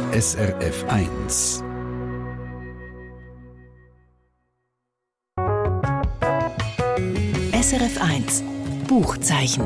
SRF 1. SRF 1 Buchzeichen.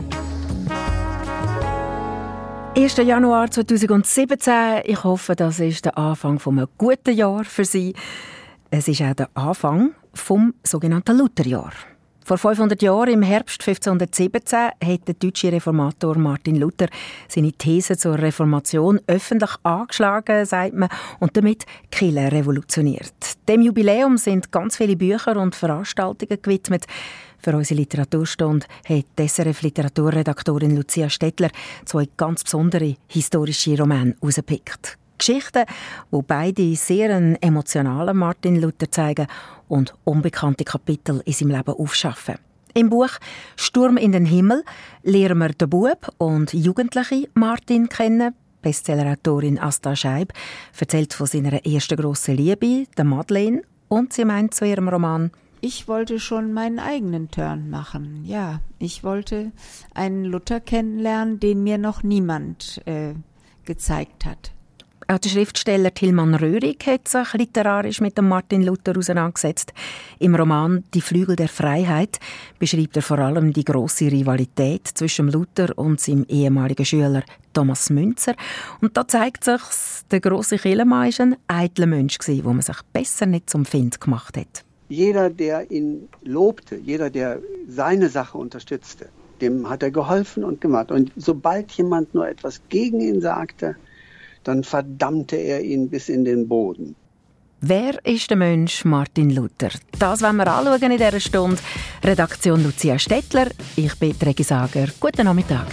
1. Januar 2017. Ich hoffe, das ist der Anfang eines guten Jahr für Sie. Es ist auch der Anfang vom sogenannten Lutherjahr. Vor 500 Jahren, im Herbst 1517, hat der deutsche Reformator Martin Luther seine These zur Reformation öffentlich angeschlagen, sagt man, und damit die Kirche revolutioniert. Dem Jubiläum sind ganz viele Bücher und Veranstaltungen gewidmet. Für unsere Literaturstunde hat die SRF-Literaturredaktorin Lucia Stettler 2 ganz besondere historische Romane herausgepickt. Geschichten, die beide sehr einen emotionalen Martin Luther zeigen und unbekannte Kapitel in seinem Leben aufschaffen. Im Buch «Sturm in den Himmel» lernen wir den Bub und jugendliche Martin kennen. Bestsellerautorin Asta Scheib erzählt von seiner ersten grossen Liebe, der Madeleine, und sie meint zu ihrem Roman: Ich wollte schon meinen eigenen Turn machen. Ja, ich wollte einen Luther kennenlernen, den mir noch niemand gezeigt hat. Auch der Schriftsteller Tilman Röhrig hat sich literarisch mit dem Martin Luther auseinandergesetzt. Im Roman «Die Flügel der Freiheit» beschreibt er vor allem die grosse Rivalität zwischen Luther und seinem ehemaligen Schüler Thomas Münzer. Und da zeigt sich, der grosse Kirchenmann war ein eitler Mensch, der man sich besser nicht zum Find gemacht hat. Jeder, der ihn lobte, jeder, der seine Sache unterstützte, dem hat er geholfen und gemacht. Und sobald jemand nur etwas gegen ihn sagte, dann verdammte er ihn bis in den Boden. Wer ist der Mensch Martin Luther? Das wollen wir anschauen in dieser Stunde. Redaktion Lucia Stettler, ich bin Regi Sager. Guten Nachmittag.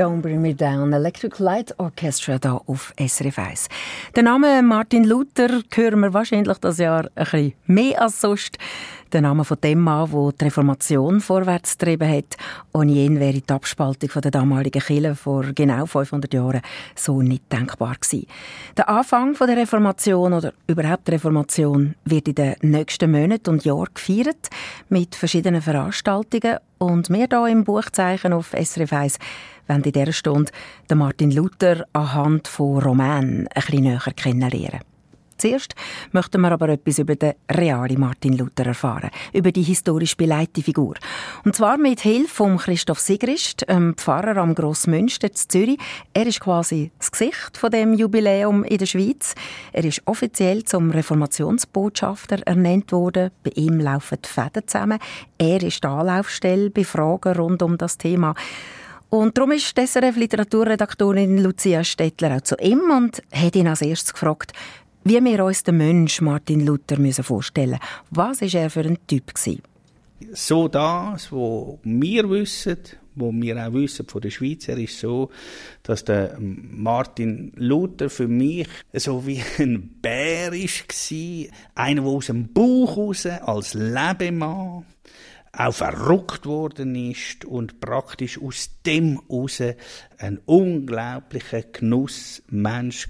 «Don't Bring Me Down», Electric Light Orchestra hier auf SRF 1. Den Namen Martin Luther hören wir wahrscheinlich das Jahr ein bisschen mehr als sonst. Der Name von dem Mann, der die Reformation vorwärts getrieben hat. Ohne ihn wäre die Abspaltung der damaligen Kirche vor genau 500 Jahren so nicht denkbar gewesen. Der Anfang der Reformation oder überhaupt die Reformation wird in den nächsten Monaten und Jahren gefeiert mit verschiedenen Veranstaltungen. Und wir hier im Buchzeichen auf SRF 1 wollen in dieser Stunde den Martin Luther anhand von Romanen ein bisschen näher kennenlernen. Zuerst möchten wir aber etwas über den realen Martin Luther erfahren, über die historisch beleitete Figur. Und zwar mit Hilfe von Christoph Sigrist, Pfarrer am Grossmünster in Zürich. Er ist quasi das Gesicht von dem Jubiläum in der Schweiz. Er ist offiziell zum Reformationsbotschafter ernannt worden. Bei ihm laufen die Fäden zusammen. Er ist die Anlaufstelle bei Fragen rund um das Thema. Und darum ist die SRF-Literaturredaktorin Lucia Stettler auch zu ihm und hat ihn als erstes gefragt, wie wir uns den Mensch Martin Luther vorstellen müssen. Was war er für ein Typ gewesen? So das, was wir wissen, was wir auch wissen von der Schweizer, ist so, dass der Martin Luther für mich so wie ein Bär war. Einer, der aus dem Bauch raus als Lebemann auch verrückt worden ist und praktisch aus dem raus ein unglaublicher Genussmensch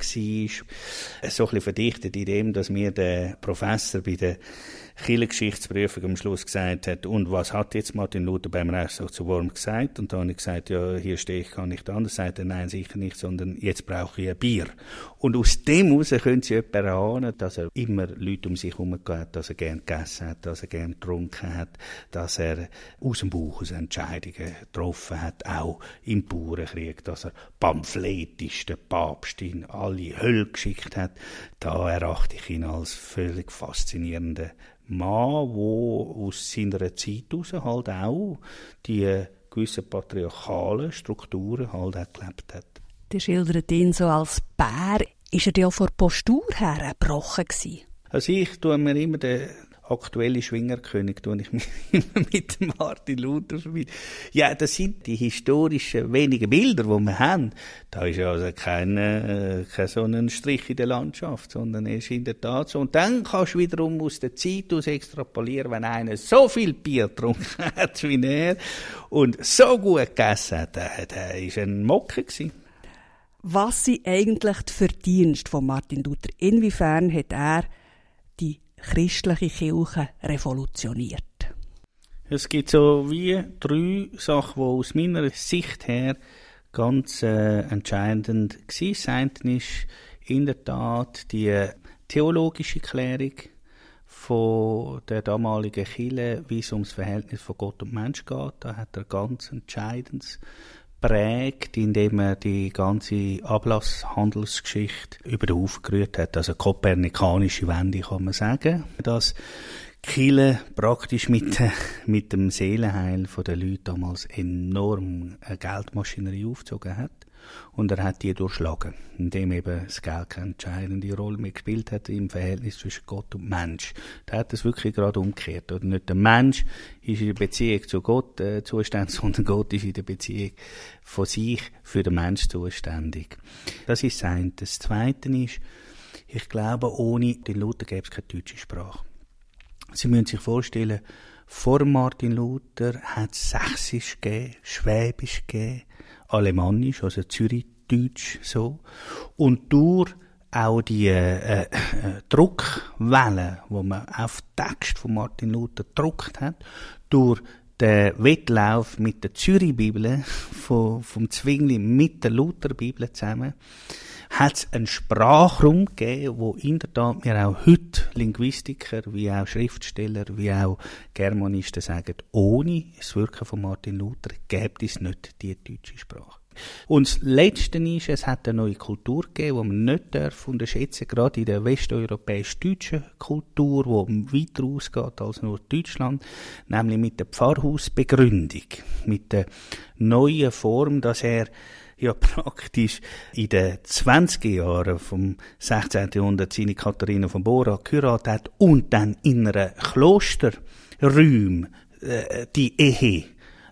war. So ein bisschen verdichtet in dem, dass mir der Professor bei der Kirchengeschichtsprüfung am Schluss gesagt hat, und was hat jetzt Martin Luther beim Rechtssaal zu Worm gesagt? Und da habe ich gesagt, ja, hier stehe ich, kann nicht anders. Sagt er, nein, sicher nicht, sondern jetzt brauche ich ein Bier. Und aus dem heraus können Sie jemanden ahnen, dass er immer Leute um sich herum hat, dass er gern gegessen hat, dass er gern getrunken hat, dass er aus dem Bauch aus Entscheidungen getroffen hat, auch im Bauernkrieg, dass er pamphletisten Papst in alle Hölle geschickt hat. Da erachte ich ihn als völlig faszinierenden Mann, der aus seiner Zeit heraus halt auch die gewissen patriarchalen Strukturen halt auch gelebt hat. Der schildert ihn so als Bär. Ist er ja von der Postur her gebrochen gewesen? Also ich tue mir immer den aktuellen Schwingerkönig mit Martin Luther verbinden. Ja, das sind die historischen wenigen Bilder, die wir haben. Da ist also kein so ein Strich in der Landschaft, sondern er ist in der Tat so. Und dann kannst du wiederum aus der Zeit aus extrapolieren, wenn einer so viel Bier getrunken hat wie er und so gut gegessen hat, der war ein Mocke gewesen. Was sind eigentlich die Verdienste von Martin Luther? Inwiefern hat er die christliche Kirche revolutioniert? Es gibt so wie 3 Sachen, die aus meiner Sicht her ganz entscheidend waren. Das eine ist in der Tat die theologische Klärung von der damaligen Kirche, wie es ums Verhältnis von Gott und Mensch geht. Da hat er ganz Entscheidendes prägt, indem er die ganze Ablasshandelsgeschichte über den Haufen gerührt hat. Also kopernikanische Wende kann man sagen, dass die Kirche praktisch mit dem Seelenheil der Leute damals enorm eine Geldmaschinerie aufgezogen hat. Und er hat die durchschlagen, indem eben das Geld keine entscheidende Rolle mehr gespielt hat im Verhältnis zwischen Gott und Mensch. Da hat es wirklich gerade umgekehrt. Oder nicht der Mensch ist in der Beziehung zu Gott zuständig, sondern Gott ist in der Beziehung von sich für den Mensch zuständig. Das ist das eine. Das zweite ist, ich glaube, ohne den Luther gäbe es keine deutsche Sprache. Sie müssen sich vorstellen, vor Martin Luther hat es Sächsisch gegeben, Schwäbisch gegeben, Alemannisch, also Zürichdeutsch, so. Und durch auch die Druckwelle, die man auf den Text von Martin Luther gedruckt hat, durch den Wettlauf mit der Zürich-Bibel, vom Zwingli mit der Luther-Bibel zusammen, hat es einen Sprachraum gegeben, wo in der Tat wir auch heute Linguistiker, wie auch Schriftsteller, wie auch Germanisten sagen, ohne das Wirken von Martin Luther gäbe es nicht die deutsche Sprache. Und das Letzte ist, es hat eine neue Kultur gegeben, die man nicht unterschätzen darf, gerade in der westeuropäisch-deutschen Kultur, die weiter ausgeht als nur Deutschland, nämlich mit der Pfarrhausbegründung, mit der neuen Form, dass er ja praktisch in den 20er Jahren vom 16. Jahrhundert seine Katharina von Bora geheiratet hat und dann in einer Klosterräume die Ehe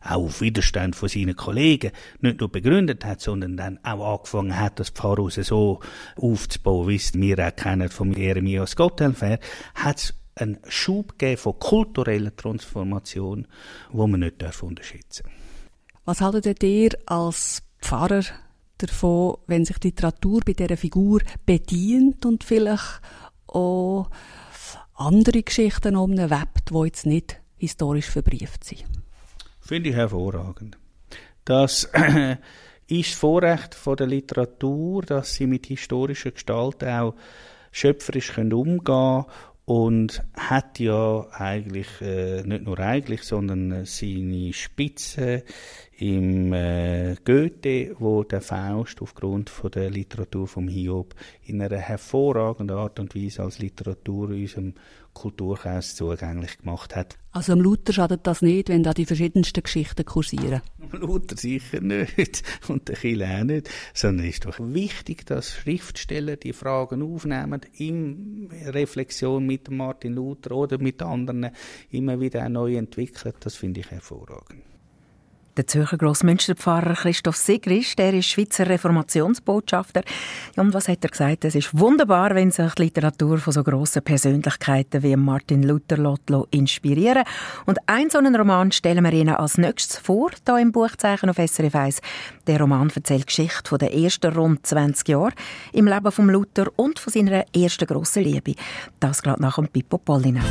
auch auf Widerstand von seinen Kollegen nicht nur begründet hat, sondern dann auch angefangen hat, das Pfarrhaus so aufzubauen, wie es wir auch kennen von Jeremias Gotthelf, hat es einen Schub gegeben von kultureller Transformation, wo man nicht unterschätzen darf. Was haltet ihr als Pfarrer davon, wenn sich die Literatur bei dieser Figur bedient und vielleicht auch andere Geschichten umwebt, die jetzt nicht historisch verbrieft sind? Finde ich hervorragend. Das ist das Vorrecht der Literatur, dass sie mit historischen Gestalten auch schöpferisch umgehen können. Und hat ja eigentlich, nicht nur eigentlich, sondern seine Spitze im Goethe, wo der Faust aufgrund von der Literatur vom Hiob in einer hervorragenden Art und Weise als Literatur unserem Kulturkreis zugänglich gemacht hat. Also am Luther schadet das nicht, wenn da die verschiedensten Geschichten kursieren? Luther sicher nicht und der Kirche auch nicht, sondern es ist doch wichtig, dass Schriftsteller die Fragen aufnehmen, in Reflexion mit Martin Luther oder mit anderen immer wieder auch neu entwickeln. Das finde ich hervorragend. Der Zürcher Grossmünsterpfarrer Christoph Sigrist, der ist Schweizer Reformationsbotschafter. Ja, und was hat er gesagt? Es ist wunderbar, wenn sich die Literatur von so grossen Persönlichkeiten wie Martin Luther inspirieren lässt. Und einen so einen Roman stellen wir Ihnen als nächstes vor, hier im Buchzeichen auf SRF 1. Der Roman erzählt die Geschichte der ersten rund 20 Jahre im Leben von Luther und von seiner ersten grossen Liebe. Das gerade nach dem Pippo Pollina.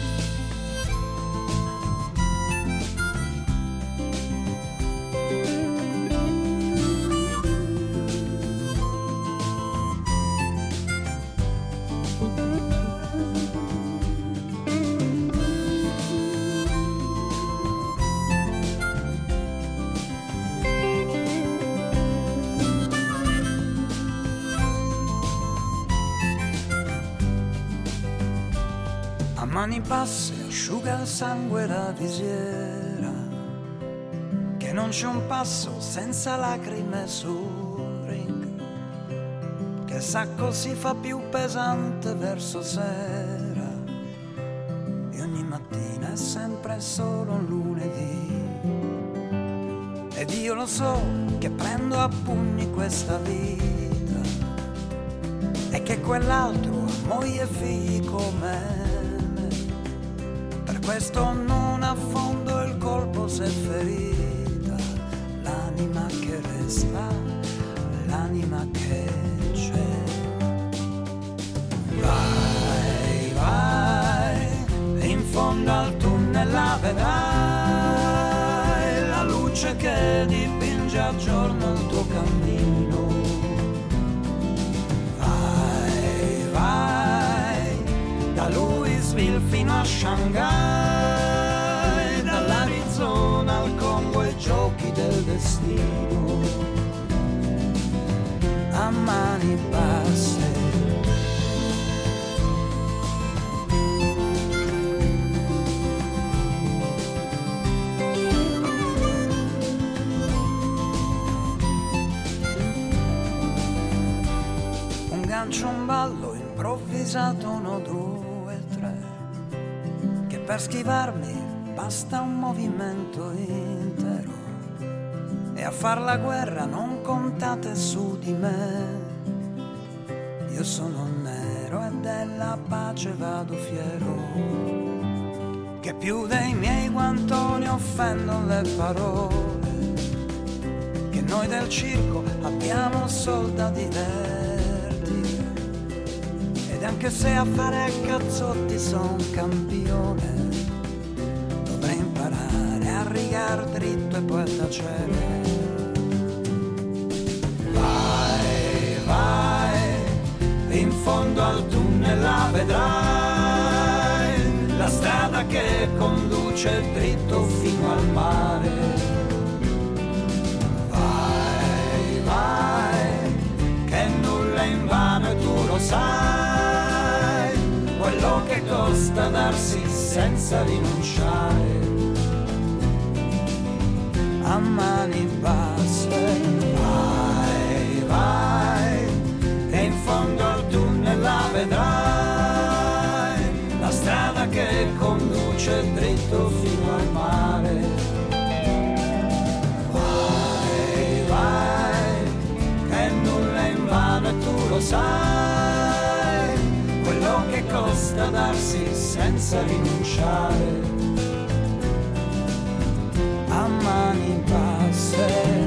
Mani basse asciuga il sangue da visiera, che non c'è un passo senza lacrime sul ring, che il sacco si fa più pesante verso sera, e ogni mattina è sempre solo un lunedì, ed io lo so che prendo a pugni questa vita, e che quell'altro ha moglie e figli come me. Questo non affondo il colpo se ferita, l'anima che resta, l'anima che c'è. Vai, vai, in fondo al tunnel la vedrai, la luce che dipinge a giorno il tuo cammino. Vai, vai, da Louisville fino a Shanghai, dall'Arizona al Congo ai giochi del destino, a mani basse. Un gancio, un ballo improvvisato, uno, due, tre, che per schivarmi basta un movimento intero, e a far la guerra non contate su di me. Io sono nero e della pace vado fiero, che più dei miei guantoni offendono le parole, che noi del circo abbiamo soldati vertigo, ed anche se a fare cazzotti son campione, dovrei imparare a rigar dritto e poi tacere. Vai, vai, in fondo al tunnel la vedrai, la strada che conduce dritto fino al mare. Vai, vai, che nulla è invano e tu lo sai, quello che costa darsi senza rinunciare, a mani basse. Vai, vai, e in fondo al tunnel la vedrai, la strada che conduce dritto fino al mare. sai quello che costa darsi senza rinunciare a mani basse.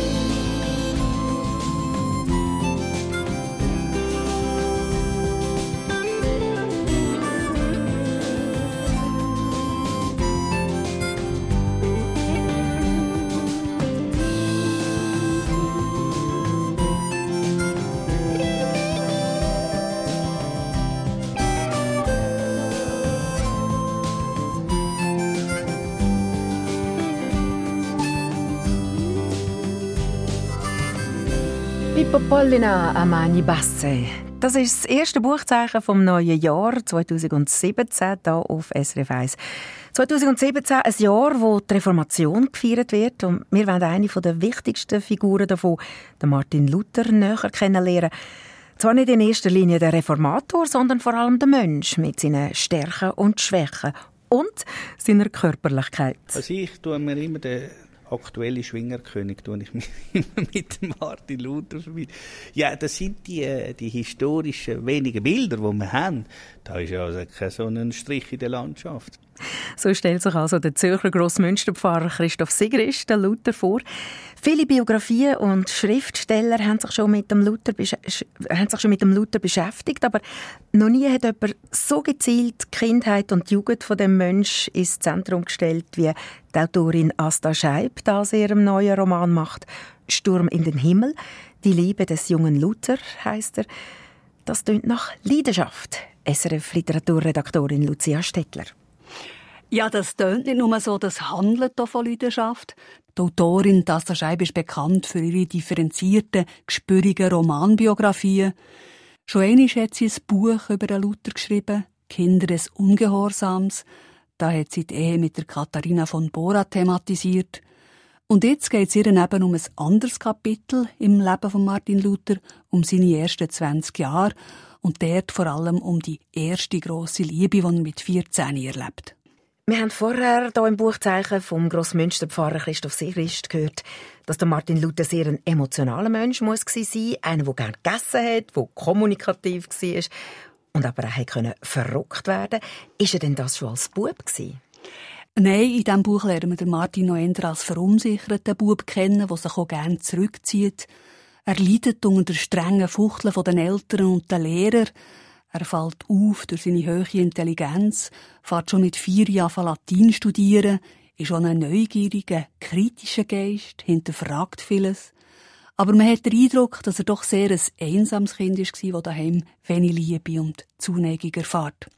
Pippo Pollina a mani basse. Das ist das erste Buchzeichen vom neuen Jahr 2017 hier auf SRF 1. 2017, ein Jahr, wo die Reformation gefeiert wird. Und wir wollen eine der wichtigsten Figuren davon, den Martin Luther, näher kennenlernen. Zwar nicht in erster Linie der Reformator, sondern vor allem der Mensch mit seinen Stärken und Schwächen und seiner Körperlichkeit. Also ich tue mir immer den aktuellen Schwingerkönig mit Martin Luther verbinden. Ja, das sind die historischen wenigen Bilder, die wir haben. Da ist ja also kein so ein Strich in der Landschaft. So stellt sich also der Zürcher Grossmünsterpfarrer Christoph Sigrist den Luther vor. Viele Biografien und Schriftsteller haben sich schon mit dem Luther beschäftigt, aber noch nie hat jemand so gezielt die Kindheit und die Jugend von dem Menschen ins Zentrum gestellt, wie die Autorin Asta Scheib das in ihrem neuen Roman macht. «Sturm in den Himmel», «Die Liebe des jungen Luther» heisst er. Das tönt nach Leidenschaft. SRF-Literaturredaktorin Lucia Stettler. Ja, das tönt nicht nur so, das handelt hier von Leidenschaft. Die Autorin Asta Scheib ist bekannt für ihre differenzierten, gespürigen Romanbiografien. Schon einmal hat sie ein Buch über den Luther geschrieben, «Kinder des Ungehorsams». Da hat sie die Ehe mit der Katharina von Bora thematisiert. Und jetzt geht es ihr eben um ein anderes Kapitel im Leben von Martin Luther, um seine ersten 20 Jahre und dort vor allem um die erste grosse Liebe, die er mit 14 erlebt. Wir haben vorher hier im Buchzeichen vom Grossmünsterpfarrer Christoph Sigrist gehört, dass der Martin Luther sehr ein emotionaler Mensch muss sein, einer, der gerne gegessen hat, der kommunikativ war und aber auch verrückt werden konnte. Ist er denn das schon als Bub gewesen? Nein, in diesem Buch lernen wir den Martin noch eher als verunsicherten Bub kennen, der sich auch gerne zurückzieht. Er leidet unter den strengen Fuchteln der Eltern und der Lehrer. Er fällt auf durch seine hohe Intelligenz, fährt schon mit 4 Jahren Latein studieren, ist schon ein neugieriger, kritischer Geist, hinterfragt vieles. Aber man hat den Eindruck, dass er doch sehr ein einsames Kind war, das daheim wenig Liebe und Zuneigung erfährt.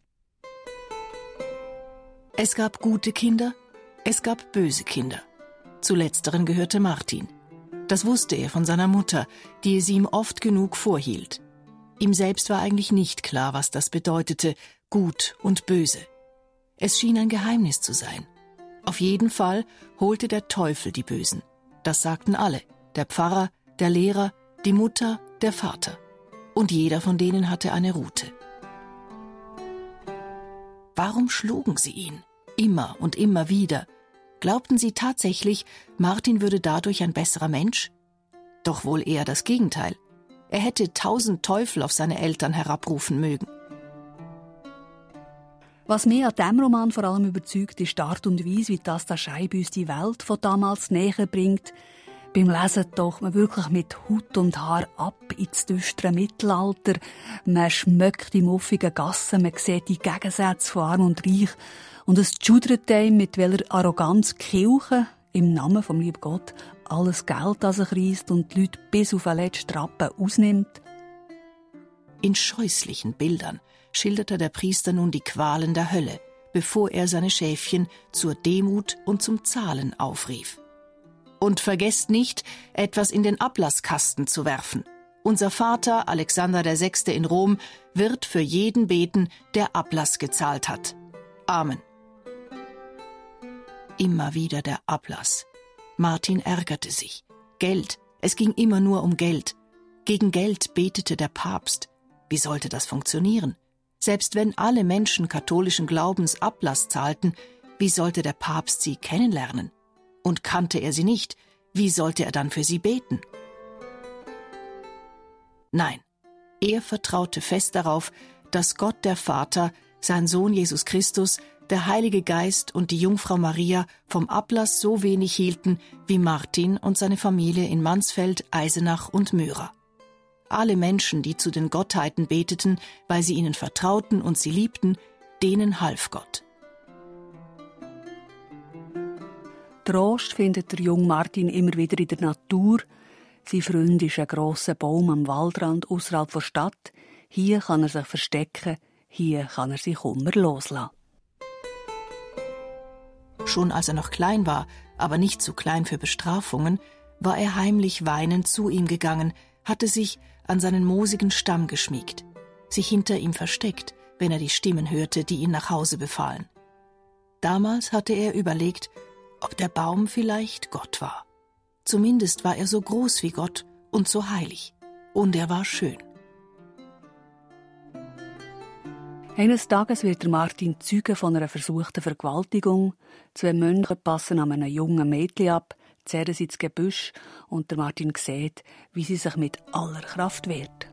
Es gab gute Kinder, es gab böse Kinder. Zu letzteren gehörte Martin. Das wusste er von seiner Mutter, die es ihm oft genug vorhielt. Ihm selbst war eigentlich nicht klar, was das bedeutete, gut und böse. Es schien ein Geheimnis zu sein. Auf jeden Fall holte der Teufel die Bösen. Das sagten alle, der Pfarrer, der Lehrer, die Mutter, der Vater. Und jeder von denen hatte eine Rute. Warum schlugen sie ihn? Immer und immer wieder. Glaubten sie tatsächlich, Martin würde dadurch ein besserer Mensch? Doch wohl eher das Gegenteil. Er hätte 1000 Teufel auf seine Eltern herabrufen mögen. Was mich an diesem Roman vor allem überzeugt, ist die Art und Weise, wie Asta Scheib uns die Welt von damals näher bringt. Beim Lesen taucht man wirklich mit Haut und Haar ab ins düstere Mittelalter. Man schmeckt die muffigen Gassen, man sieht die Gegensätze von Arm und Reich. Und es schudert einem, mit welcher Arroganz die Kirche im Namen vom lieben Gott alles Geld an sich reisst und die Leute bis auf den letzten Rappen ausnimmt. In scheußlichen Bildern schilderte der Priester nun die Qualen der Hölle, bevor er seine Schäfchen zur Demut und zum Zahlen aufrief. Und vergesst nicht, etwas in den Ablasskasten zu werfen. Unser Vater, Alexander VI. In Rom, wird für jeden beten, der Ablass gezahlt hat. Amen. Immer wieder der Ablass. Martin ärgerte sich. Geld, es ging immer nur um Geld. Gegen Geld betete der Papst. Wie sollte das funktionieren? Selbst wenn alle Menschen katholischen Glaubens Ablass zahlten, wie sollte der Papst sie kennenlernen? Und kannte er sie nicht, wie sollte er dann für sie beten? Nein, Er vertraute fest darauf, dass Gott der Vater, sein Sohn Jesus Christus, der Heilige Geist und die Jungfrau Maria vom Ablass so wenig hielten wie Martin und seine Familie in Mansfeld, Eisenach und Myra. Alle Menschen, die zu den Gottheiten beteten, weil sie ihnen vertrauten und sie liebten, denen half Gott. Trost findet der junge Martin immer wieder in der Natur. Sein Freund ist ein grosser Baum am Waldrand außerhalb der Stadt. Hier kann er sich verstecken, hier kann er sich Kummer loslassen. Schon als er noch klein war, aber nicht zu klein für Bestrafungen, war er heimlich weinend zu ihm gegangen, hatte sich an seinen moosigen Stamm geschmiegt, sich hinter ihm versteckt, wenn er die Stimmen hörte, die ihn nach Hause befahlen. Damals hatte er überlegt, ob der Baum vielleicht Gott war. Zumindest war er so groß wie Gott und so heilig. Und er war schön. Eines Tages wird der Martin Zeuge von einer versuchten Vergewaltigung. 2 Mönche passen an einem jungen Mädchen ab, zerren sie ins Gebüsch und der Martin sieht, wie sie sich mit aller Kraft wehrt.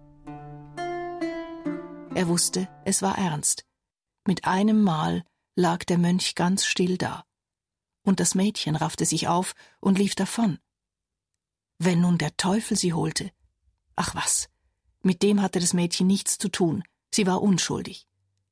Er wusste, es war ernst. Mit einem Mal lag der Mönch ganz still da. Und das Mädchen raffte sich auf und lief davon. Wenn nun der Teufel sie holte. Ach was, mit dem hatte das Mädchen nichts zu tun. Sie war unschuldig.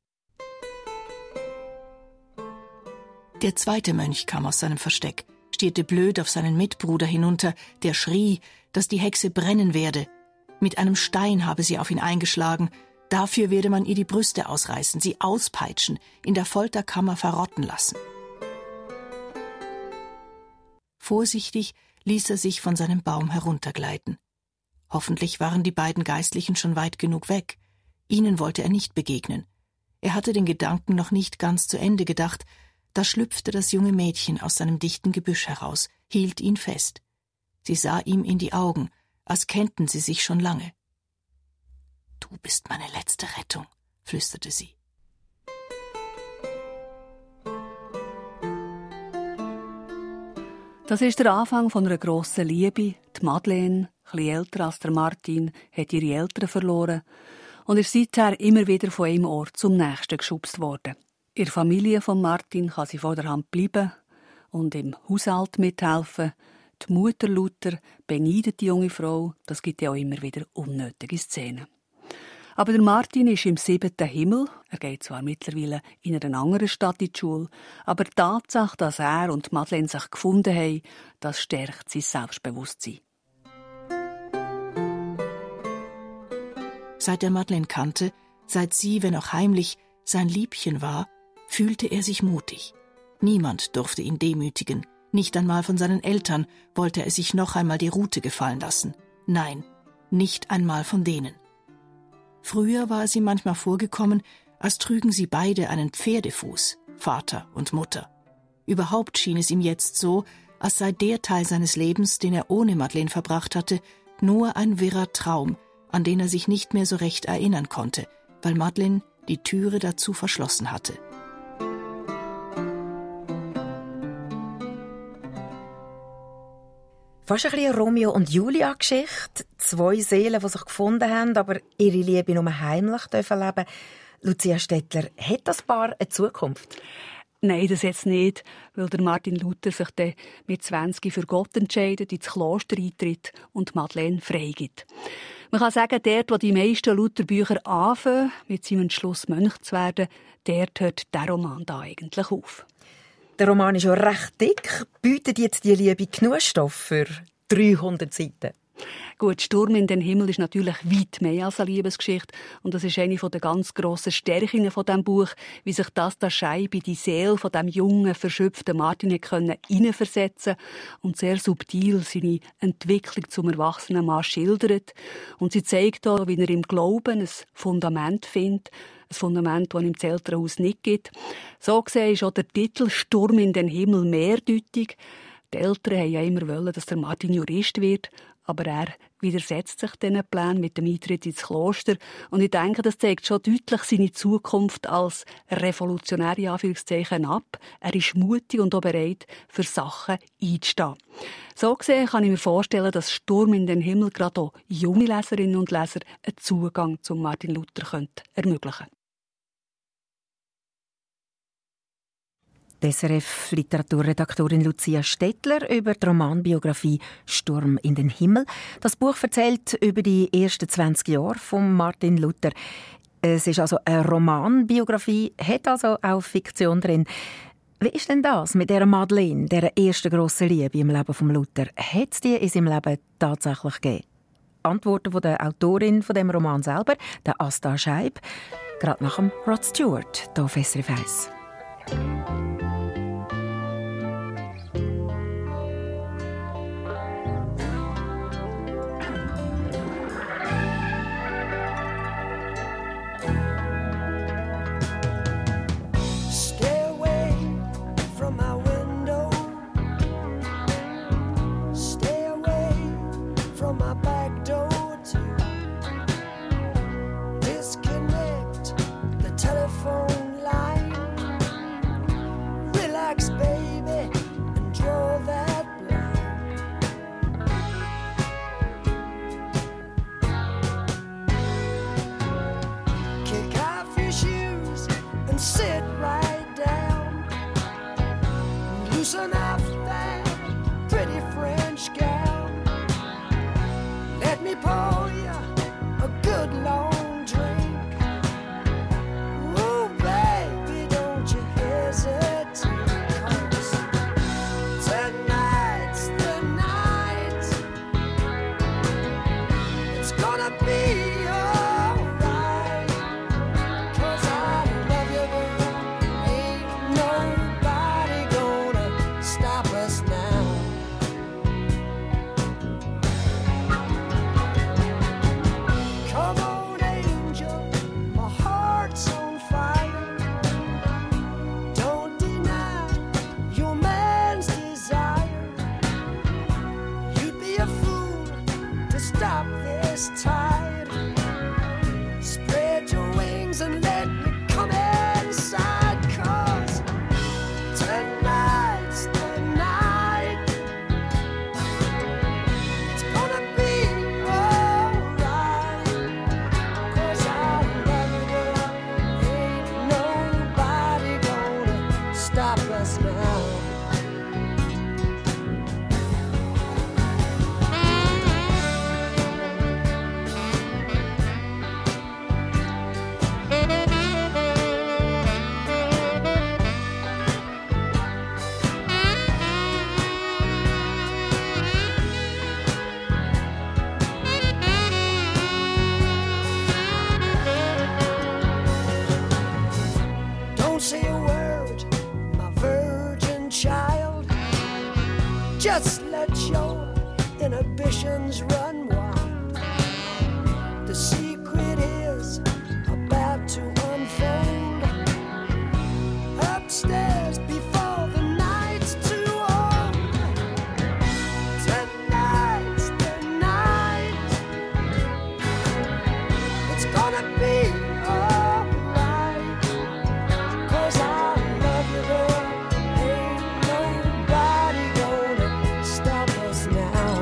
Der zweite Mönch kam aus seinem Versteck, stierte blöd auf seinen Mitbruder hinunter, der schrie, dass die Hexe brennen werde. Mit einem Stein habe sie auf ihn eingeschlagen. Dafür werde man ihr die Brüste ausreißen, sie auspeitschen, in der Folterkammer verrotten lassen. Vorsichtig ließ er sich von seinem Baum heruntergleiten. Hoffentlich waren die beiden Geistlichen schon weit genug weg. Ihnen wollte er nicht begegnen. Er hatte den Gedanken noch nicht ganz zu Ende gedacht. Da schlüpfte das junge Mädchen aus seinem dichten Gebüsch heraus, hielt ihn fest. Sie sah ihm in die Augen, als kennten sie sich schon lange. »Du bist meine letzte Rettung«, flüsterte sie. Das ist der Anfang von einer grossen Liebe. Die Madeleine, etwas älter als der Martin, hat ihre Eltern verloren und ist seither immer wieder von einem Ort zum nächsten geschubst worden. In der Familie von Martin kann sie vor der Hand bleiben und im Haushalt mithelfen. Die Mutter Luther beneidet die junge Frau. Das gibt ja auch immer wieder unnötige Szenen. Aber der Martin ist im 7. Himmel. Er geht zwar mittlerweile in einer anderen Stadt in die Schule, aber die Tatsache, dass er und Madeleine sich gefunden haben, das stärkt sein Selbstbewusstsein. Seit er Madeleine kannte, seit sie, wenn auch heimlich, sein Liebchen war, fühlte er sich mutig. Niemand durfte ihn demütigen. Nicht einmal von seinen Eltern wollte er sich noch einmal die Rute gefallen lassen. Nein, nicht einmal von denen. Früher war es ihm manchmal vorgekommen, als trügen sie beide einen Pferdefuß, Vater und Mutter. Überhaupt schien es ihm jetzt so, als sei der Teil seines Lebens, den er ohne Madeleine verbracht hatte, nur ein wirrer Traum, an den er sich nicht mehr so recht erinnern konnte, weil Madeleine die Türe dazu verschlossen hatte. Fast ein bisschen eine Romeo- und Julia-Geschichte. 2 Seelen, die sich gefunden haben, aber ihre Liebe nur heimlich leben dürfen. Lucia Stettler, hat das Paar eine Zukunft? Nein, das jetzt nicht, weil der Martin Luther sich dann mit 20 für Gott entscheidet, ins Kloster eintritt und Madeleine freigibt. Man kann sagen, dort, wo die meisten Luther-Bücher anfangen, mit seinem Entschluss, Mönch zu werden, dort hört der Roman da eigentlich auf. Der Roman ist ja recht dick. Bietet jetzt die Liebe genug Stoff für 300 Seiten? Gut, Sturm in den Himmel ist natürlich weit mehr als eine Liebesgeschichte. Und das ist eine der ganz grossen Stärken von diesem Buch, wie sich das der Scheibe in die Seele von dem jungen, verschöpften Martin hineinversetzen und sehr subtil seine Entwicklung zum erwachsenen Mann schildert. Und sie zeigt auch, wie er im Glauben ein Fundament findet, ein Fundament, das ihm das Elternhaus nicht gibt. So gesehen ist auch der Titel «Sturm in den Himmel» mehrdeutig. Die Eltern wollten ja immer, dass der Martin Jurist wird, Aber er widersetzt sich diesen Plänen mit dem Eintritt ins Kloster. Und ich denke, das zeigt schon deutlich seine Zukunft als Revolutionär in Anführungszeichen ab. Er ist mutig und auch bereit, für Sachen einzustehen. So gesehen kann ich mir vorstellen, dass Sturm in den Himmel gerade auch junge Leserinnen und Leser einen Zugang zu Martin Luther ermöglichen könnte. Die SRF-Literaturredaktorin Lucia Stettler über die Romanbiografie «Sturm in den Himmel». Das Buch erzählt über die ersten 20 Jahre von Martin Luther. Es ist also eine Romanbiografie, hat also auch Fiktion drin. Wie ist denn das mit dieser Madeleine, dieser ersten grossen Liebe im Leben von Luther? Hat es die in seinem Leben tatsächlich gegeben? Antworten von der Autorin von dem Roman selber, der Asta Scheib, gerade nach dem Rod Stewart, hier auf SRF 1. Just let your inhibitions run wild. The secret is about to unfold. Upstairs before the night's too old. Tonight's the night. It's gonna be alright. 'Cause I love you, girl. Ain't nobody gonna stop us now.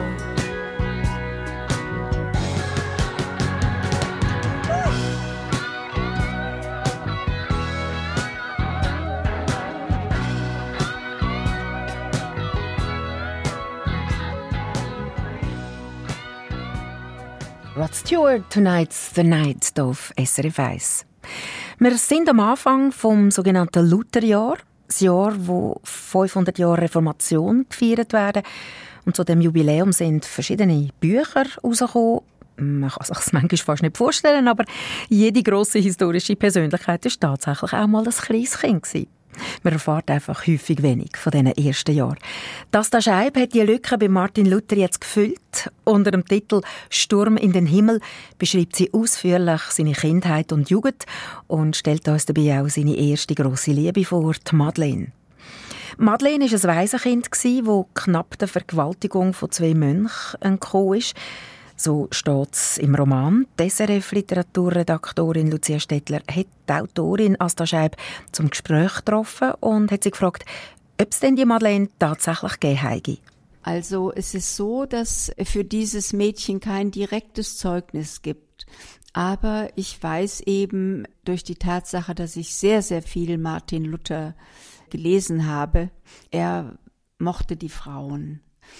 Rod Stewart, «Tonight's the Night» hier auf SRF 1. Wir sind am Anfang vom sogenannten Lutherjahr, das Jahr, wo 500 Jahre Reformation gefeiert werden. Und zu dem Jubiläum sind verschiedene Bücher herausgekommen. Man kann sich das manchmal fast nicht vorstellen, aber jede grosse historische Persönlichkeit war tatsächlich auch mal ein kleines Kind gewesen. Man erfährt einfach häufig wenig von diesen ersten Jahren. Asta Scheib hat die Lücke bei Martin Luther jetzt gefüllt. Unter dem Titel «Sturm in den Himmel» beschreibt sie ausführlich seine Kindheit und Jugend und stellt uns dabei auch seine erste grosse Liebe vor, die Madeleine. Madeleine war ein Waisenkind, das knapp der Vergewaltigung von 2 Mönchen entkommen ist. So steht es im Roman. Die SRF-Literaturredaktorin Lucia Stettler hat die Autorin Asta Scheib zum Gespräch getroffen und hat sie gefragt, ob es denn die Madeleine tatsächlich gegeben habe. Also es ist so, dass für dieses Mädchen kein direktes Zeugnis gibt. Aber ich weiß eben durch die Tatsache, dass ich sehr, sehr viel Martin Luther gelesen habe, er mochte die Frauen.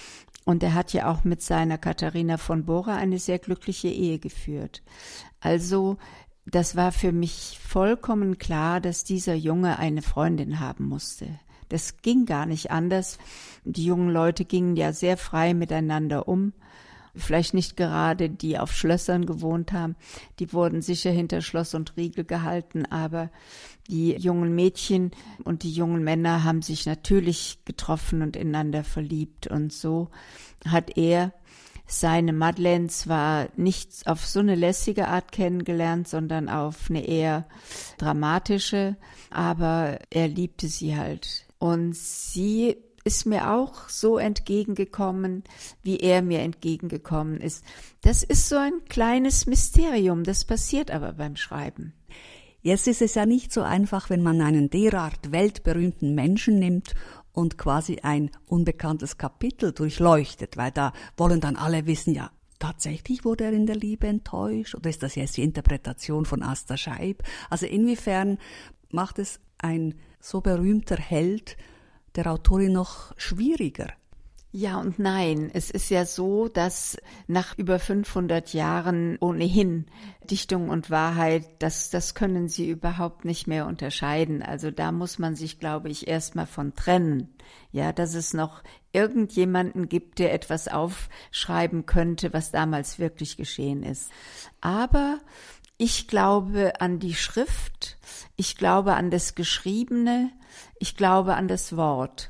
Und er hat ja auch mit seiner Katharina von Bora eine sehr glückliche Ehe geführt. Also das war für mich vollkommen klar, dass dieser Junge eine Freundin haben musste. Das ging gar nicht anders. Die jungen Leute gingen ja sehr frei miteinander um. Vielleicht nicht gerade die auf Schlössern gewohnt haben. Die wurden sicher hinter Schloss und Riegel gehalten, aber die jungen Mädchen und die jungen Männer haben sich natürlich getroffen und ineinander verliebt. Und so hat er seine Madeleine zwar nicht auf so eine lässige Art kennengelernt, sondern auf eine eher dramatische, aber er liebte sie halt. Und sie ist mir auch so entgegengekommen, wie er mir entgegengekommen ist. Das ist so ein kleines Mysterium, das passiert aber beim Schreiben. Jetzt ist es ja nicht so einfach, wenn man einen derart weltberühmten Menschen nimmt und quasi ein unbekanntes Kapitel durchleuchtet, weil da wollen dann alle wissen, ja, tatsächlich wurde er in der Liebe enttäuscht oder ist das jetzt die Interpretation von Asta Scheib? Also inwiefern macht es ein so berühmter Held der Autorin noch schwieriger? Ja und nein. Es ist ja so, dass nach über 500 Jahren ohnehin Dichtung und Wahrheit, das können sie überhaupt nicht mehr unterscheiden. Also da muss man sich, glaube ich, erstmal von trennen. Ja, dass es noch irgendjemanden gibt, der etwas aufschreiben könnte, was damals wirklich geschehen ist. Aber ich glaube an die Schrift, ich glaube an das Geschriebene, ich glaube an das Wort.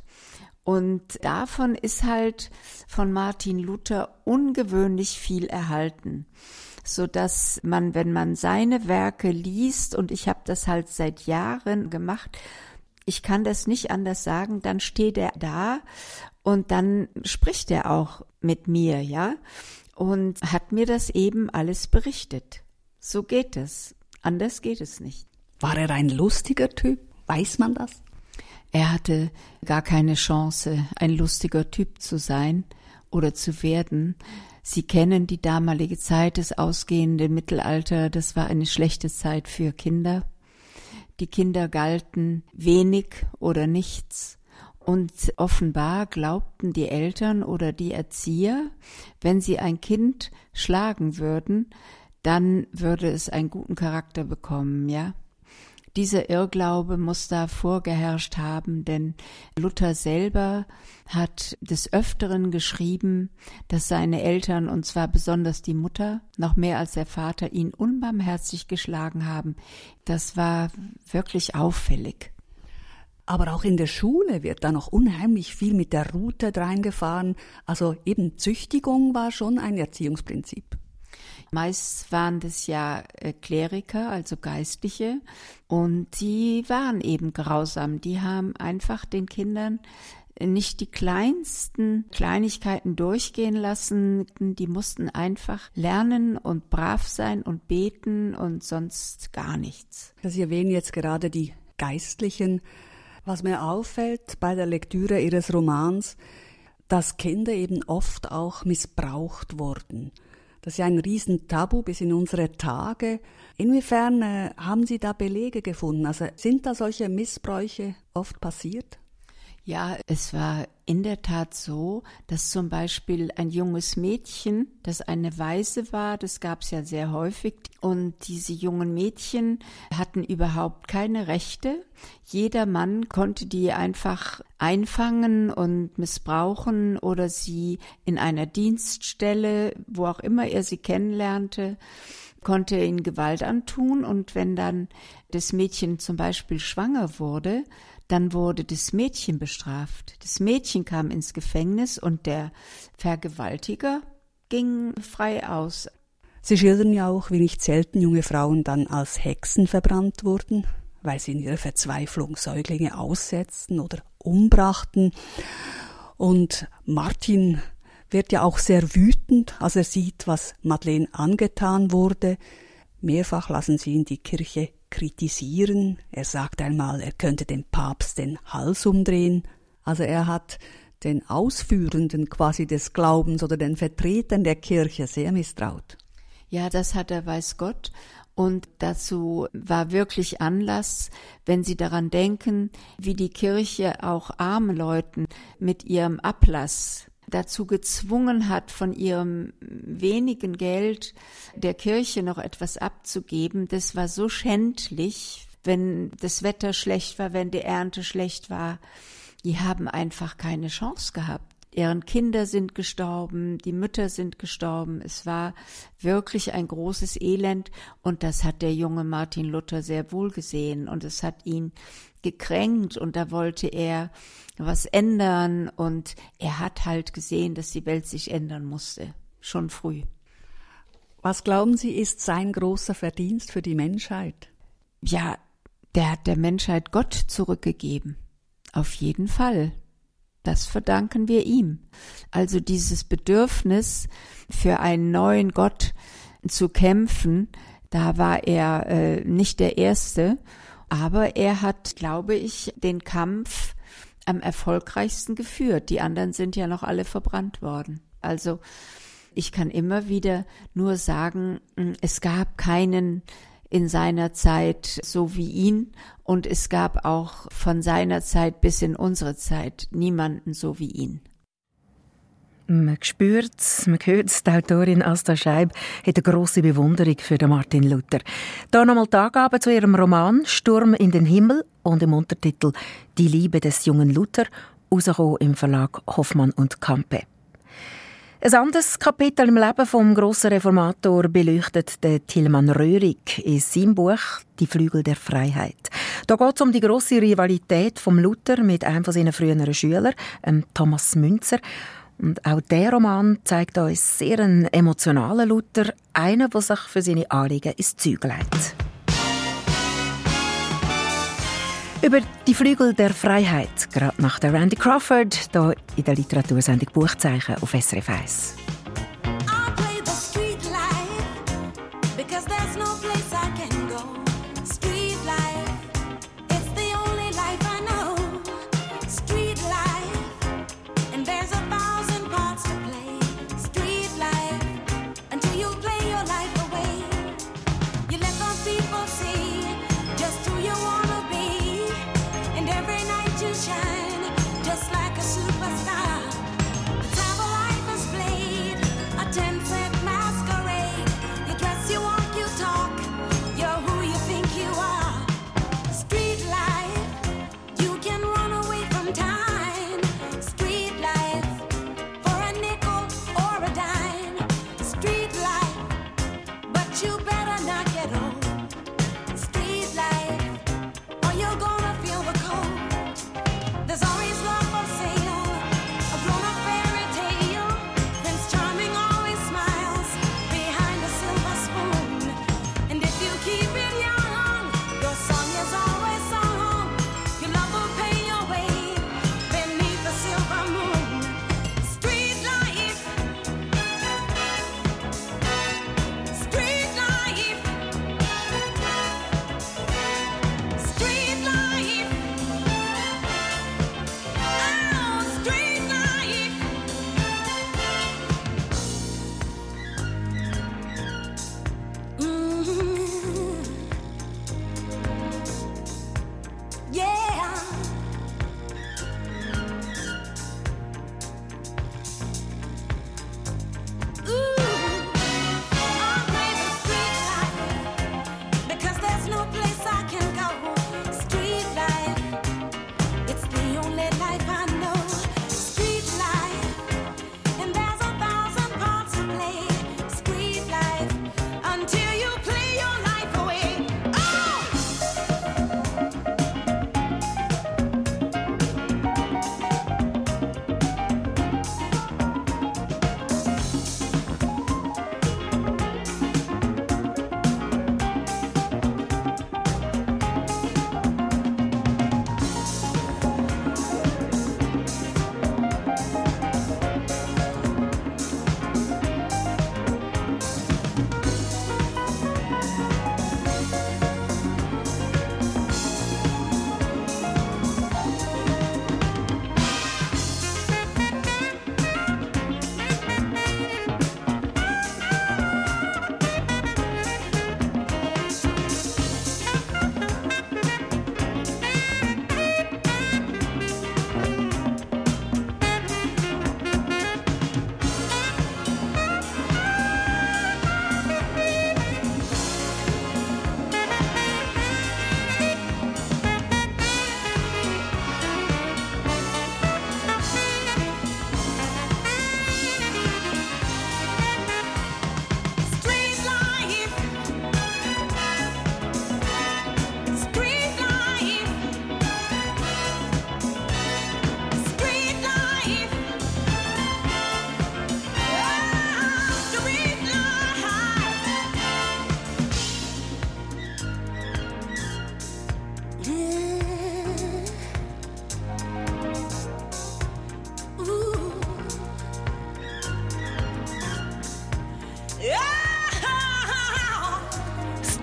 Und davon ist halt von Martin Luther ungewöhnlich viel erhalten, so dass man, wenn man seine Werke liest, und ich habe das halt seit Jahren gemacht, ich kann das nicht anders sagen, dann steht er da und dann spricht er auch mit mir, ja, und hat mir das eben alles berichtet. So geht es. Anders geht es nicht. War er ein lustiger Typ? Weiß man das? Er hatte gar keine Chance, ein lustiger Typ zu sein oder zu werden. Sie kennen die damalige Zeit, das ausgehende Mittelalter, das war eine schlechte Zeit für Kinder. Die Kinder galten wenig oder nichts. Und offenbar glaubten die Eltern oder die Erzieher, wenn sie ein Kind schlagen würden, dann würde es einen guten Charakter bekommen, ja. Dieser Irrglaube muss da vorgeherrscht haben, denn Luther selber hat des Öfteren geschrieben, dass seine Eltern, und zwar besonders die Mutter, noch mehr als der Vater, ihn unbarmherzig geschlagen haben. Das war wirklich auffällig. Aber auch in der Schule wird da noch unheimlich viel mit der Rute reingefahren. Also eben Züchtigung war schon ein Erziehungsprinzip. Meist waren das ja Kleriker, also Geistliche, und die waren eben grausam. Die haben einfach den Kindern nicht die kleinsten Kleinigkeiten durchgehen lassen. Die mussten einfach lernen und brav sein und beten und sonst gar nichts. Sie erwähnen jetzt gerade die Geistlichen. Was mir auffällt bei der Lektüre Ihres Romans, dass Kinder eben oft auch missbraucht wurden. Das ist ja ein Riesentabu bis in unsere Tage. Inwiefern haben Sie da Belege gefunden? Also sind da solche Missbräuche oft passiert? Ja, es war in der Tat so, dass zum Beispiel ein junges Mädchen, das eine Waise war, das gab es ja sehr häufig, und diese jungen Mädchen hatten überhaupt keine Rechte. Jeder Mann konnte die einfach einfangen und missbrauchen oder sie in einer Dienststelle, wo auch immer er sie kennenlernte, konnte er ihnen Gewalt antun, und wenn dann das Mädchen zum Beispiel schwanger wurde, dann wurde das Mädchen bestraft. Das Mädchen kam ins Gefängnis und der Vergewaltiger ging frei aus. Sie schildern ja auch, wie nicht selten junge Frauen dann als Hexen verbrannt wurden, weil sie in ihrer Verzweiflung Säuglinge aussetzten oder umbrachten. Und Martin wird ja auch sehr wütend, als er sieht, was Madeleine angetan wurde. Mehrfach lassen sie ihn die Kirche kritisieren. Er sagt einmal, er könnte dem Papst den Hals umdrehen. Also er hat den Ausführenden quasi des Glaubens oder den Vertretern der Kirche sehr misstraut. Ja, das hat er, weiß Gott. Und dazu war wirklich Anlass, wenn Sie daran denken, wie die Kirche auch armen Leuten mit ihrem Ablass dazu gezwungen hat, von ihrem wenigen Geld der Kirche noch etwas abzugeben. Das war so schändlich, wenn das Wetter schlecht war, wenn die Ernte schlecht war. Die haben einfach keine Chance gehabt. Deren Kinder sind gestorben, die Mütter sind gestorben. Es war wirklich ein großes Elend und das hat der junge Martin Luther sehr wohl gesehen und es hat ihn gekränkt und da wollte er was ändern und er hat halt gesehen, dass die Welt sich ändern musste, schon früh. Was glauben Sie, ist sein großer Verdienst für die Menschheit? Ja, der hat der Menschheit Gott zurückgegeben. Auf jeden Fall. Das verdanken wir ihm. Also dieses Bedürfnis, für einen neuen Gott zu kämpfen, da war er nicht der Erste, aber er hat, glaube ich, den Kampf am erfolgreichsten geführt. Die anderen sind ja noch alle verbrannt worden. Also ich kann immer wieder nur sagen, es gab keinen in seiner Zeit so wie ihn und es gab auch von seiner Zeit bis in unsere Zeit niemanden so wie ihn. Man spürt es, man hört es, die Autorin Asta Scheib hat eine grosse Bewunderung für den Martin Luther. Hier nochmal die Angaben zu ihrem Roman «Sturm in den Himmel» und im Untertitel «Die Liebe des jungen Luther», rausgekommen im Verlag Hoffmann und Campe. Ein anderes Kapitel im Leben vom grossen Reformator beleuchtet der Tilman Röhrig in seinem Buch «Die Flügel der Freiheit». Da geht es um die grosse Rivalität vom Luther mit einem von seinen früheren Schülern, Thomas Müntzer. Und auch der Roman zeigt uns sehr einen emotionalen Luther, einen, der sich für seine Anliegen ins Zeug legt. Über die Flügel der Freiheit, gerade nach der Randy Crawford, hier in der Literatursendung Buchzeichen auf SRF 1. Shine just like a superstar. The time of life is played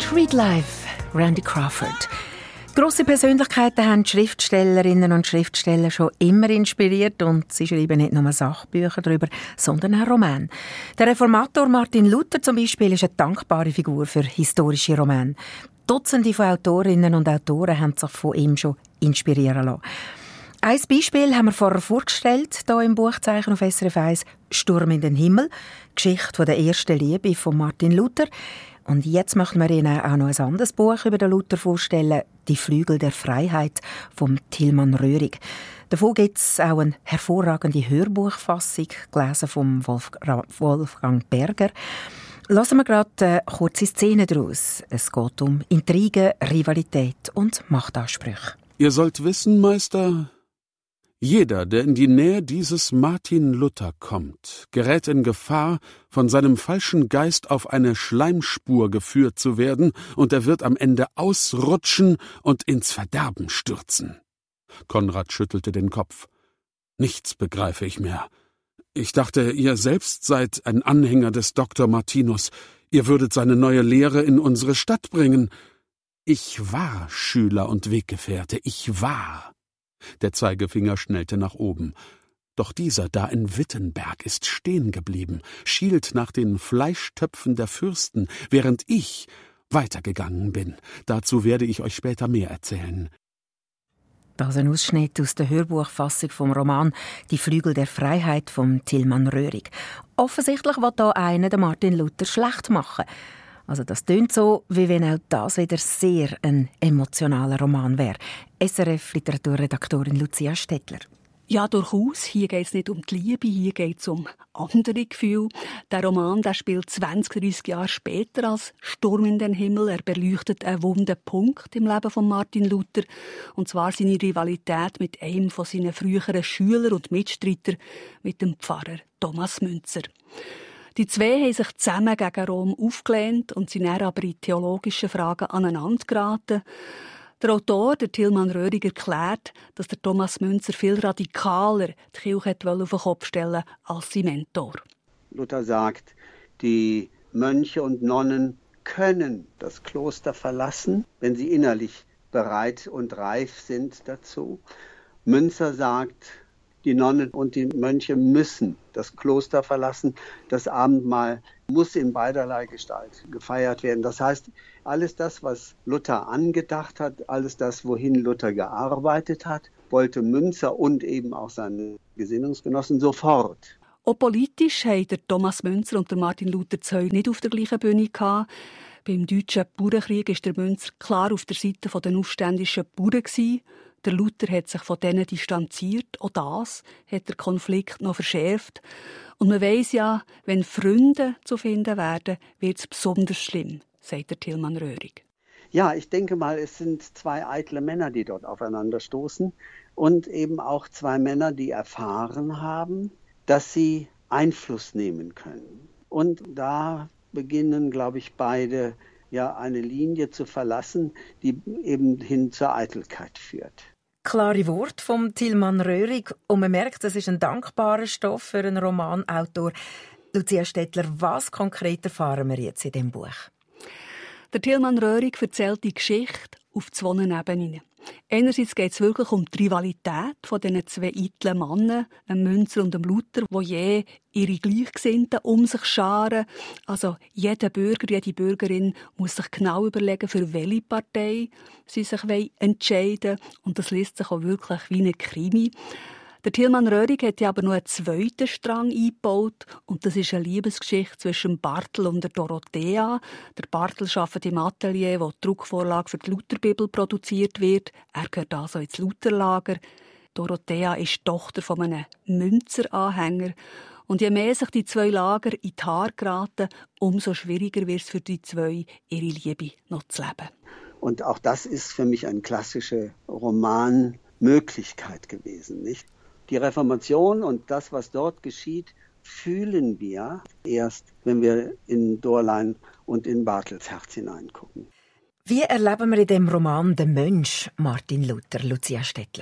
Street Life, Randy Crawford. Grosse Persönlichkeiten haben Schriftstellerinnen und Schriftsteller schon immer inspiriert und sie schreiben nicht nur Sachbücher darüber, sondern auch Romane. Der Reformator Martin Luther zum Beispiel ist eine dankbare Figur für historische Romane. Dutzende von Autorinnen und Autoren haben sich von ihm schon inspirieren lassen. Ein Beispiel haben wir vorher vorgestellt, hier im Buchzeichen auf SRF 1, «Sturm in den Himmel», Geschichte der ersten Liebe von Martin Luther. Und jetzt möchten wir Ihnen auch noch ein anderes Buch über den Luther vorstellen, «Die Flügel der Freiheit» von Tilman Röhrig. Davon gibt es auch eine hervorragende Hörbuchfassung, gelesen von Wolfgang Berger. Lassen wir gerade eine kurze Szene daraus. Es geht um Intrigen, Rivalität und Machtansprüche. Ihr sollt wissen, Meister, jeder, der in die Nähe dieses Martin Luther kommt, gerät in Gefahr, von seinem falschen Geist auf eine Schleimspur geführt zu werden, und er wird am Ende ausrutschen und ins Verderben stürzen. Konrad schüttelte den Kopf. Nichts begreife ich mehr. Ich dachte, ihr selbst seid ein Anhänger des Dr. Martinus. Ihr würdet seine neue Lehre in unsere Stadt bringen. Ich war Schüler und Weggefährte, ich war. Der Zeigefinger schnellte nach oben. Doch dieser da in Wittenberg ist stehen geblieben, schielt nach den Fleischtöpfen der Fürsten, während ich weitergegangen bin. Dazu werde ich euch später mehr erzählen. Das ist ein Ausschnitt aus der Hörbuchfassung vom Roman «Die Flügel der Freiheit» von Tilman Röhrig. Offensichtlich will da einer den Martin Luther schlecht machen. Also das tönt so, wie wenn auch das wieder sehr ein emotionaler Roman wäre. SRF-Literaturredaktorin Lucia Stettler. Ja, durchaus. Hier geht es nicht um die Liebe, hier geht es um andere Gefühle. Der Roman der spielt 20-30 Jahre später als «Sturm in den Himmel». Er beleuchtet einen wunden Punkt im Leben von Martin Luther, und zwar seine Rivalität mit einem von seinen früheren Schülern und Mitstreitern, mit dem Pfarrer Thomas Münzer. Die zwei haben sich zusammen gegen Rom aufgelehnt und sind dann aber in theologischen Fragen aneinander geraten. Der Autor, der Tilman Röhrig, erklärt, dass der Thomas Münzer viel radikaler die Kirche auf den Kopf stellen als sein Mentor. Luther sagt, die Mönche und Nonnen können das Kloster verlassen, wenn sie innerlich bereit und reif sind dazu. Münzer sagt, die Nonnen und die Mönche müssen das Kloster verlassen. Das Abendmahl muss in beiderlei Gestalt gefeiert werden. Das heißt, alles das, was Luther angedacht hat, alles das, wohin Luther gearbeitet hat, wollte Münzer und eben auch seine Gesinnungsgenossen sofort. Auch politisch haben der Thomas Münzer und der Martin Luther Zeug nicht auf der gleichen Bühne gehabt. Beim deutschen Bauernkrieg war der Münzer klar auf der Seite der aufständischen Bauern. Der Luther hat sich von denen distanziert. Auch das hat der Konflikt noch verschärft. Und man weiss ja, wenn Freunde zu finden werden, wird es besonders schlimm, sagt der Tilman Röhrig. Ja, ich denke mal, es sind zwei eitle Männer, die dort aufeinanderstoßen. Und eben auch zwei Männer, die erfahren haben, dass sie Einfluss nehmen können. Und da beginnen, glaube ich, beide eine Linie zu verlassen, die eben hin zur Eitelkeit führt. Klare Wort vom Tilman Röhrig, und man merkt, das ist ein dankbarer Stoff für einen Romanautor. Lucia Stettler, was konkret erfahren wir jetzt in diesem Buch? Der Tilman Röhrig erzählt die Geschichte auf zwei Ebenen. Einerseits geht es wirklich um die Rivalität von diesen zwei eitlen Männern, einem Münzer und einem Luther, die je ihre Gleichgesinnten um sich scharen. Also jeder Bürger, jede Bürgerin muss sich genau überlegen, für welche Partei sie sich entscheiden wollen. Und das liest sich auch wirklich wie ein Krimi. Der Tilman Röhrig hat ja aber noch einen zweiten Strang eingebaut, und das ist eine Liebesgeschichte zwischen Bartel und der Dorothea. Der Bartel arbeitet im Atelier, wo die Druckvorlage für die Lutherbibel produziert wird. Er gehört also ins Lutherlager. Dorothea ist Tochter von einem Münzer-Anhänger. Und je mehr sich die zwei Lager in die Haare geraten, umso schwieriger wird es für die zwei, ihre Liebe noch zu leben. Und auch das ist für mich eine klassische Romanmöglichkeit gewesen, nicht? Die Reformation und das, was dort geschieht, fühlen wir erst, wenn wir in Dorlein und in Bartels Herz hineingucken. Wie erleben wir in dem Roman den Mensch Martin Luther, Lucia Stettler?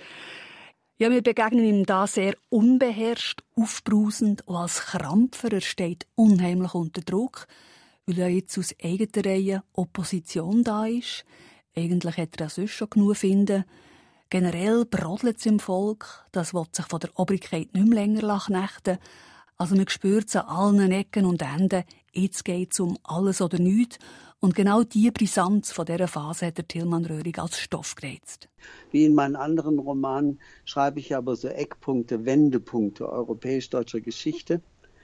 Ja, wir begegnen ihm da sehr unbeherrscht, aufbrausend und als Krampfer. Er steht unheimlich unter Druck. weil er jetzt aus eigener Reihe Opposition da ist. Eigentlich hätte er sonst schon genug finden. Generell brodelt es im Volk, das will sich von der Obrigkeit nicht mehr länger knechten. Also man spürt es an allen Ecken und Enden, jetzt geht es um alles oder nichts. Und genau diese Brisanz von dieser Phase hat der Tilman Röhrig als Stoff gereizt. Wie in meinen anderen Romanen schreibe ich aber so Eckpunkte, Wendepunkte europäisch-deutscher Geschichte.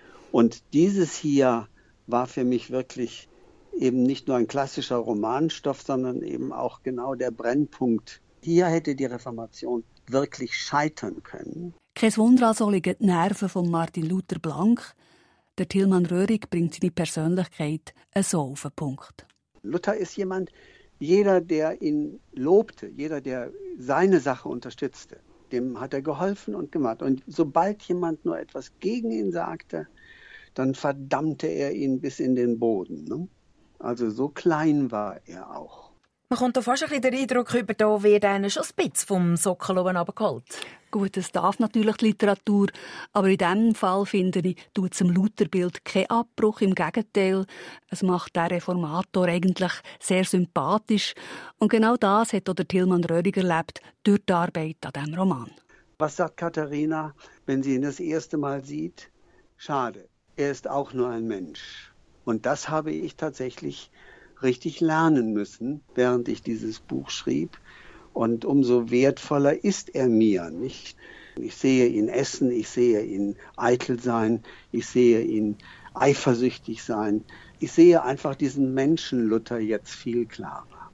Und dieses hier war für mich wirklich eben nicht nur ein klassischer Romanstoff, sondern eben auch genau der Brennpunkt. Hier hätte die Reformation wirklich scheitern können. Kein Wunder also liegen die Nerven von Martin Luther blank. Der Tilman Röhrig bringt seine Persönlichkeit so auf den Punkt. Luther ist jemand, jeder, der ihn lobte, jeder, der seine Sache unterstützte, dem hat er geholfen und gemacht. Und sobald jemand nur etwas gegen ihn sagte, dann verdammte er ihn bis in den Boden. Ne? Also so klein war er auch. Man kommt da fast ein bisschen den Eindruck über, da wird einer schon spitz vom Sockel oben runtergeholt. Gut, das darf natürlich die Literatur, aber in diesem Fall, finde ich, tut es dem Lutherbild keinen Abbruch. Im Gegenteil, es macht den Reformator eigentlich sehr sympathisch. Und genau das hat auch der Tilman Röhrig erlebt durch die Arbeit an diesem Roman. Was sagt Katharina, wenn sie ihn das erste Mal sieht? Schade, er ist auch nur ein Mensch. Und das habe ich tatsächlich richtig lernen müssen, während ich dieses Buch schrieb. Und umso wertvoller ist er mir, nicht? Ich sehe ihn essen, ich sehe ihn eitel sein, ich sehe ihn eifersüchtig sein. Ich sehe einfach diesen Menschen Luther jetzt viel klarer.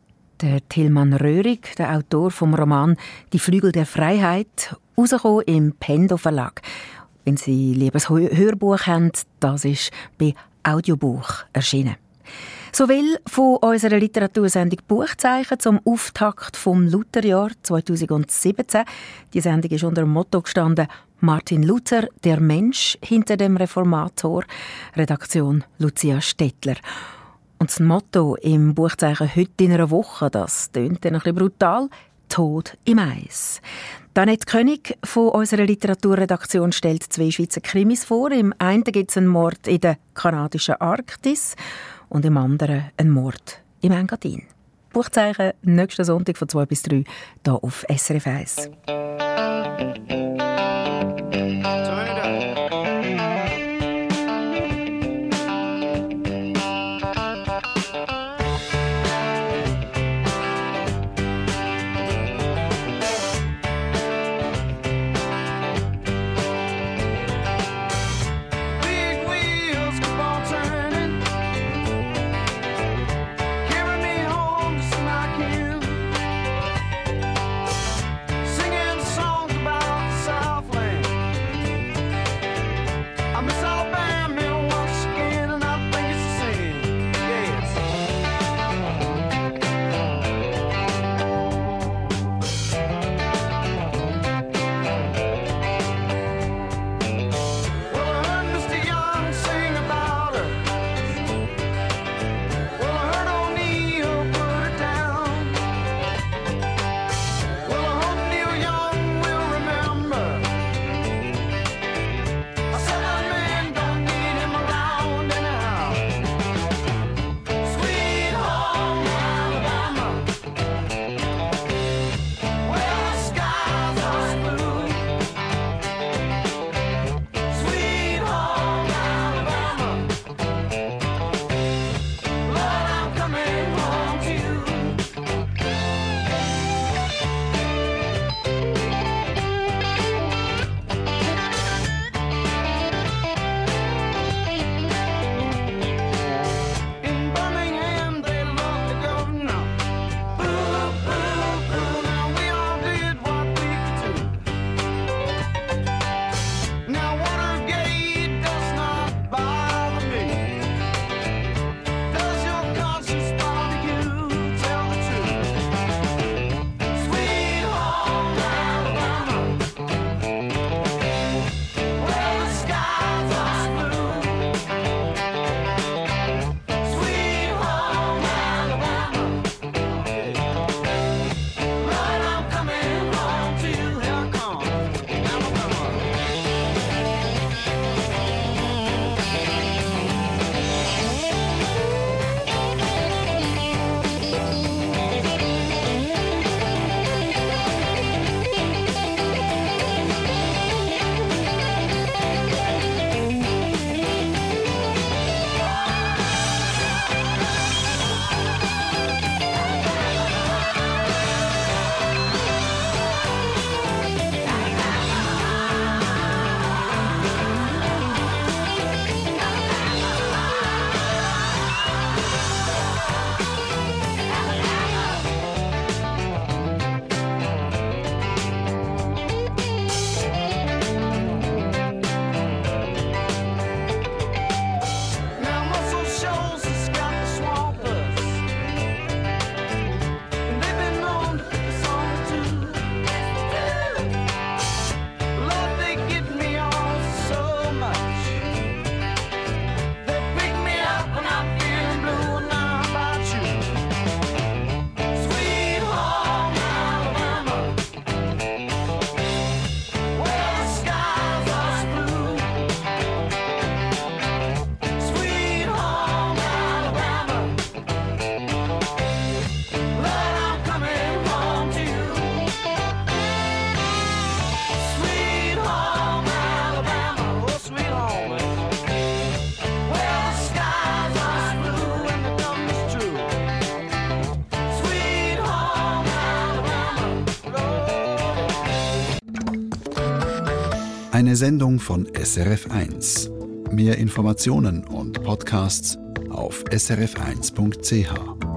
Der Tilman Röhrig, der Autor vom Roman «Die Flügel der Freiheit», rausgekommen im Pendo Verlag. Wenn Sie liebes Hörbuch haben, das ist bei Audiobuch erschienen. So will von unserer Literatursendung Buchzeichen zum Auftakt vom Lutherjahr 2017. Die Sendung ist unter dem Motto gestanden: Martin Luther, der Mensch hinter dem Reformator. Redaktion Lucia Stettler. Und das Motto im Buchzeichen «Heute in einer Woche», das tönt ein bisschen brutal: Tod im Eis. Danette König von unserer Literaturredaktion stellt 2 Schweizer Krimis vor. Im einen gibt es einen Mord in der kanadischen Arktis und im anderen einen Mord im Engadin. Buchzeichen nächsten Sonntag von 2 bis 3 hier auf SRF 1. Eine Sendung von SRF1. Mehr Informationen und Podcasts auf srf1.ch.